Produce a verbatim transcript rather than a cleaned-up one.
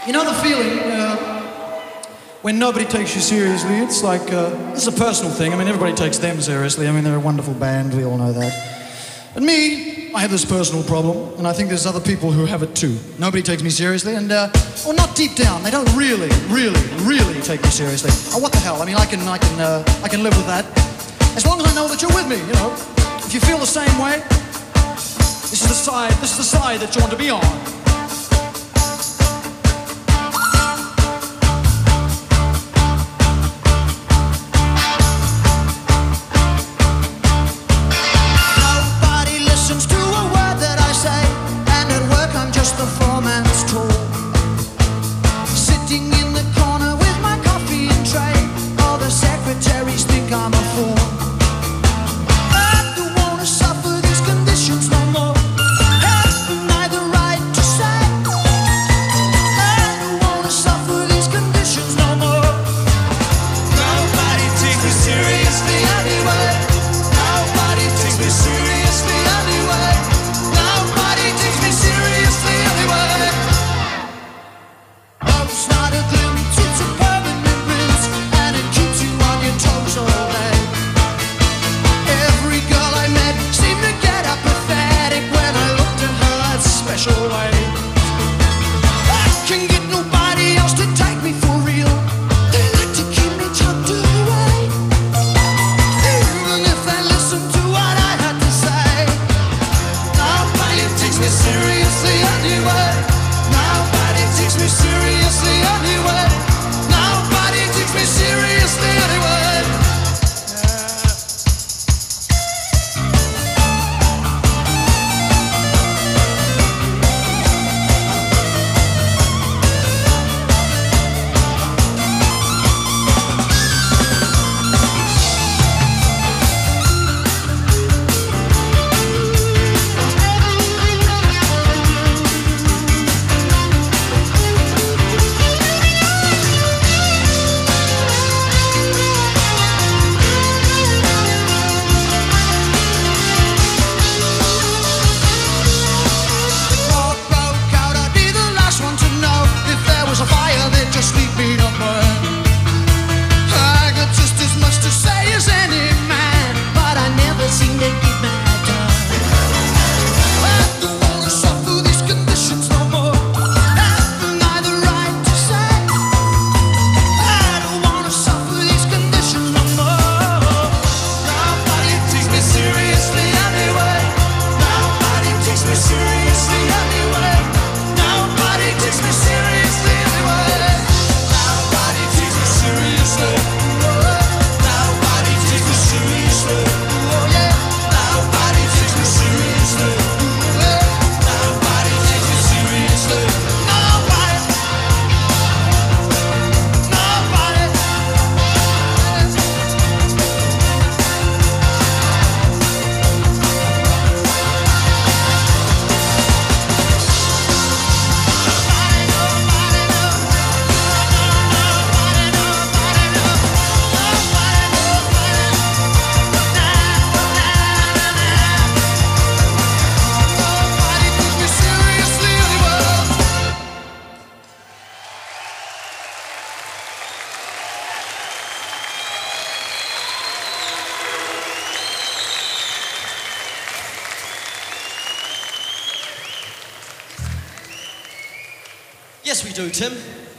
You know the feeling uh, when nobody takes you seriously? It's like, uh, this is a personal thing. I mean, everybody takes them seriously. I mean, they're a wonderful band, we all know that. But me, I have this personal problem, and I think there's other people who have it too. Nobody takes me seriously, and, uh, well, not deep down. They don't really, really, really take me seriously. Oh, what the hell? I mean, I can, I can, uh, I can live with that. As long as I know that you're with me, you know. If you feel the same way, this is the side, this is the side that you want to be on. Yes, we do, Tim.